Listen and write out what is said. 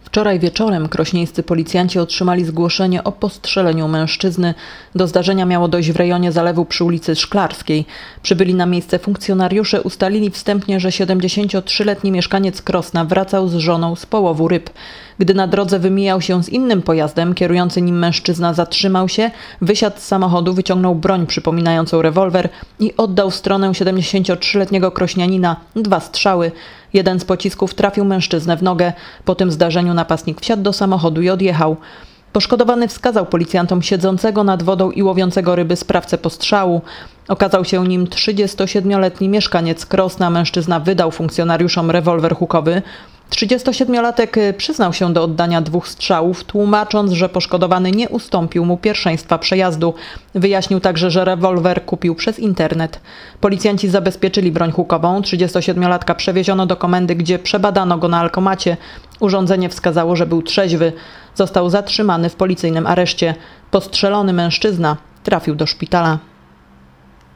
Wczoraj wieczorem krośnieńscy policjanci otrzymali zgłoszenie o postrzeleniu mężczyzny. Do zdarzenia miało dojść w rejonie zalewu przy ulicy Szklarskiej. Przybyli na miejsce funkcjonariusze ustalili wstępnie, że 73-letni mieszkaniec Krosna wracał z żoną z połowu ryb. Gdy na drodze wymijał się z innym pojazdem, kierujący nim mężczyzna zatrzymał się, wysiadł z samochodu, wyciągnął broń przypominającą rewolwer i oddał w stronę 73-letniego krośnianina 2 strzały. Jeden z pocisków trafił mężczyznę w nogę. Po tym zdarzeniu napastnik wsiadł do samochodu i odjechał. Poszkodowany wskazał policjantom siedzącego nad wodą i łowiącego ryby sprawcę postrzału. Okazał się nim 37-letni mieszkaniec Krosna. Mężczyzna wydał funkcjonariuszom rewolwer hukowy. 37-latek przyznał się do oddania 2 strzałów, tłumacząc, że poszkodowany nie ustąpił mu pierwszeństwa przejazdu. Wyjaśnił także, że rewolwer kupił przez internet. Policjanci zabezpieczyli broń hukową. 37-latka przewieziono do komendy, gdzie przebadano go na alkomacie. Urządzenie wskazało, że był trzeźwy. Został zatrzymany w policyjnym areszcie. Postrzelony mężczyzna trafił do szpitala.